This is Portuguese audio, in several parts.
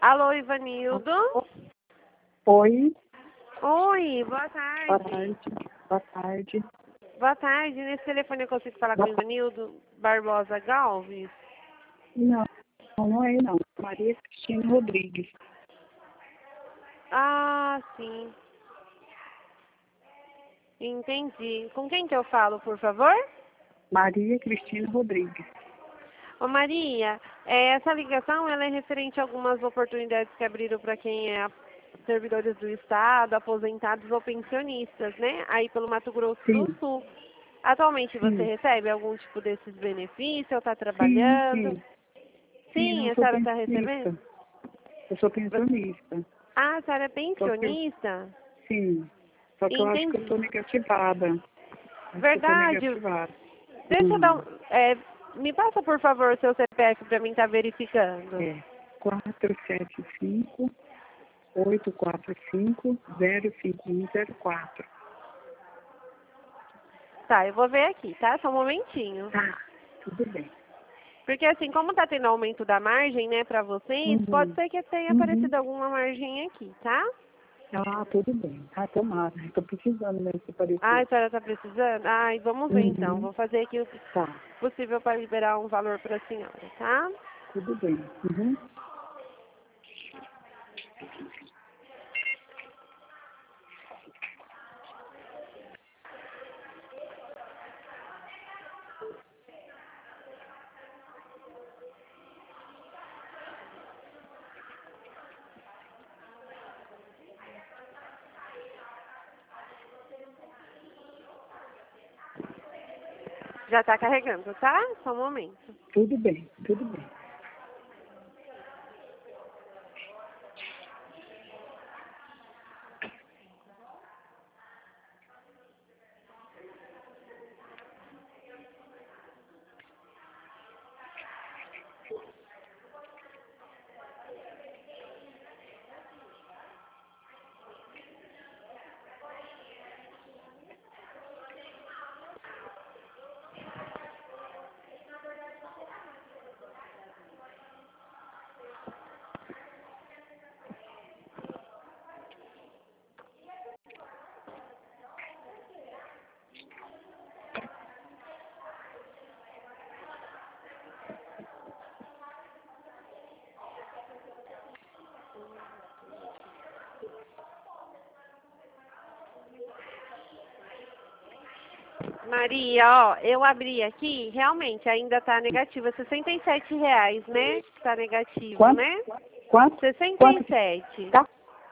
Alô, Ivanildo? Oi, Oi, boa boa tarde. tarde. Boa tarde. Boa tarde. Nesse telefone eu consigo falar com o Ivanildo Barbosa Galves? Não, não é não. Maria Cristina Rodrigues. Ah, sim. Entendi. Com quem que eu falo, por favor? Maria Cristina Rodrigues. Ô, Maria, essa ligação ela é referente a algumas oportunidades que abriram para quem é servidores do Estado, aposentados ou pensionistas, né? Aí pelo Mato Grosso Sim, do Sul. Atualmente você sim, recebe algum tipo desses benefícios ou está sim, trabalhando? sim. Sim, Sim, eu a sou senhora está recebendo? pensionista. Eu sou pensionista. Ah, a senhora é Só que eu, pensionista? sim. Só que eu acho que eu Entendi. estou negativada. Acho que eu estou Verdade. negativada. Deixa eu dar Hum, um... me passa, por favor, o seu CPF para mim estar verificando. é 475-845-05104. Tá, eu vou ver aqui, tá? Só um momentinho. Tá, tudo bem. Porque assim, como tá tendo aumento da margem, né, para vocês, pode Uhum, ser que tenha uhum. aparecido alguma margem aqui, tá? Ah, tudo bem. Ah, tomara. Estou precisando mesmo se Ah, parecer. a senhora tá precisando? Ai, vamos ver então. Uhum. Vou fazer aqui o Tá, possível para liberar um valor para a senhora, tá? tudo bem. Uhum. Já tá carregando, tá? Só um momento. Tudo bem, tudo bem. Maria, ó, eu abri aqui, realmente ainda tá negativa, R$ 67, né? Tá negativo, Quanto? né? Quanto? Quanto que 67. tá?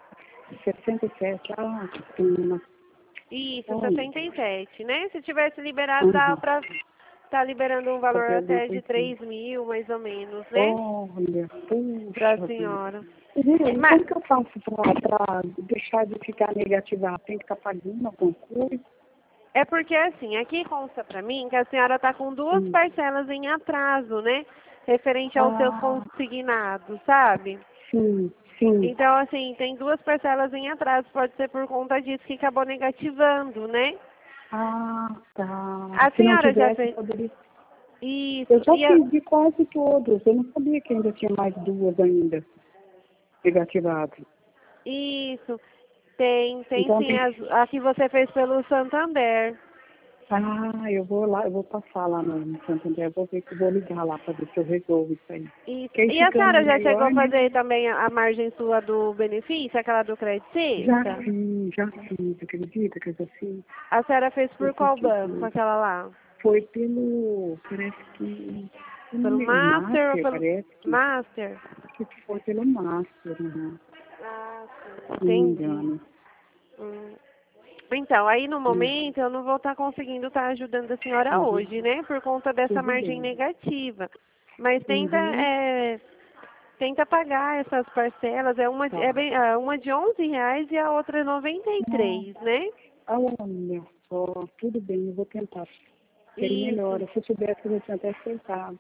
67. Ah, que pena. Isso, Oh, meu Deus. 67, né? Se tivesse liberado, dá Uhum. pra tá liberando um valor Fazer alguma até de coisinha. 3.000, mais ou menos, né? Olha, Pra puxa vida. senhora. E Mas como que eu faço para deixar de ficar negativado? Tem que estar pagando alguma coisa? é porque assim, aqui consta pra mim que a senhora tá com duas Hum. parcelas em atraso, né? Referente aos seus Ah, consignados, sabe? sim, sim. Então, assim, tem duas parcelas em atraso, pode ser por conta disso que acabou negativando, né? Ah, tá. A Se não senhora já tivesse, fez poderia. Eu isso, já fiz de quase todos. Eu não sabia que ainda tinha mais duas ainda negativadas. isso, tem Então sim, tem que. a que você fez pelo Santander. Ah, eu vou lá, eu vou passar lá no Santander, eu vou ver que eu vou ligar lá para ver se eu resolvo isso aí. Isso. Que aí E a ficando senhora já chegou melhor, a né? fazer também a margem sua do benefício, aquela do Credit Sexta? Já fiz, acredita que eu já fiz? A senhora fez Eu por fiz qual banco, tudo. aquela lá? Foi pelo, parece que, eu não Pelo lembro, Master ou Master, pelo parece que, Master? acho que foi pelo Master, né? Ah, sim, Se não me entendi. engano. Hum. Então, aí no Hum, momento eu não vou estar conseguindo estar ajudando a senhora Uhum. hoje, né? Por conta dessa Tudo margem bem. negativa. Mas tenta, Uhum. tenta pagar essas parcelas. Tá. Uma de R$ 11 e a outra Não. 93, né? Ah, olha só, tudo bem, eu vou tentar. Que aí Isso, melhora. Se eu soubesse, eu tinha até aceitado.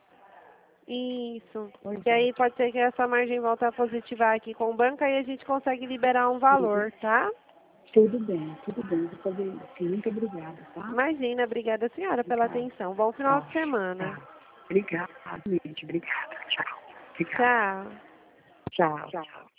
isso. Pois E é. aí pode ser que essa margem volte a positivar aqui com o banco e a gente consegue liberar um Uhum. valor, tá? Tudo bem, tudo bem. Vou fazer isso. Muito obrigada, tá? Imagina, obrigada senhora pela Obrigada. atenção. Bom final de Tá, semana. tá. Obrigada, gente. Obrigada. Tchau. Obrigada. Tchau. Tchau.